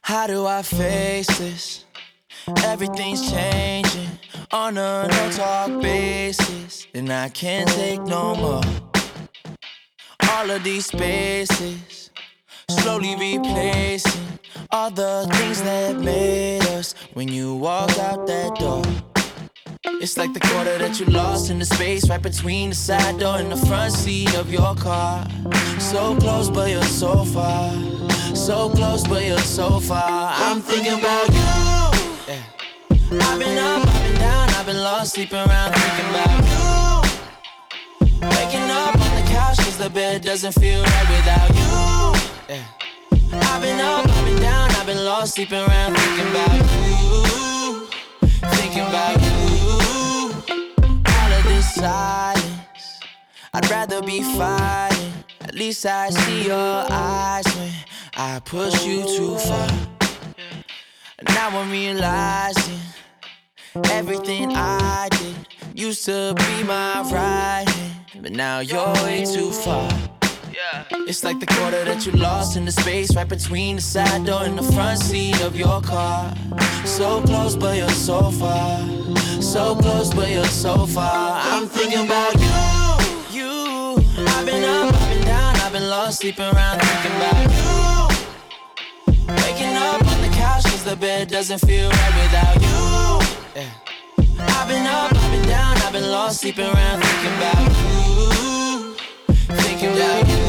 How do I face this? Everything's changing on a no-talk basis, and I can't take no more. All of these spaces slowly replacing all the things that made us when you walked out that door. It's like the quarter that you lost in the space right between the side door and the front seat of your car. So close but you're so far. So close but you're so far. I'm thinking about you. Yeah. I've been up, I've been down, I've been lost, sleeping around thinking about you. Waking up on the couch cause the bed doesn't feel right without you. Yeah. I've been up, I've been down, I've been lost, sleeping around thinking about you. Thinking about you. All of this silence, I'd rather be fighting. At least I see your eyes when I push you too far. And now I'm realizing everything I did used to be my right hand, but now you're way too far. It's like the quarter that you lost in the space right between the side door and the front seat of your car. So close but you're so far. So close but you're so far. I'm thinking about you. I've been up, I've been down, I've been lost, sleeping around thinking about you. Waking up on the couch cause the bed doesn't feel right without you. Yeah. I've been up, I've been down, I've been lost, sleeping around thinking about you. Thinking about you.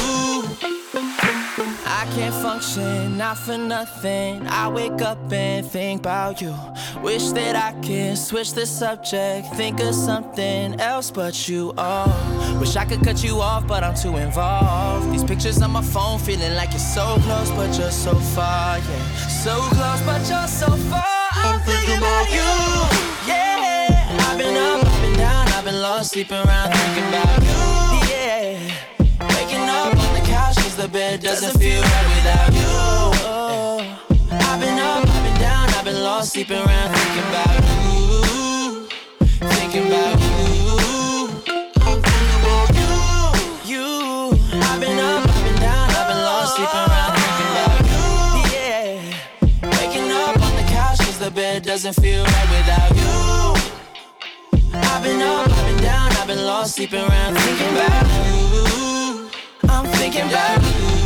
I can't function, not for nothing. I wake up and think about you. Wish that I could switch the subject, think of something else but you. Oh, wish I could cut you off, but I'm too involved. These pictures on my phone, feeling like you're so close, but you're so far. Yeah, so close, but you're so far. I'm thinking about you. Yeah, I've been up, I've been down, I've been lost, sleeping around thinking about you. Yeah. Waking up on the couch cause the bed doesn't feel right without you. Oh, I've been up, I've been down, I've been lost, sleeping around thinking about you. Thinking about you. I'm thinking about you. I've been up, I've been down, I've been lost, sleeping around thinking about you. Yeah. Waking up on the couch cause the bed doesn't feel right without you. I've been up, I've been down, I've been lost, sleeping around thinking about you. I'm thinking about you.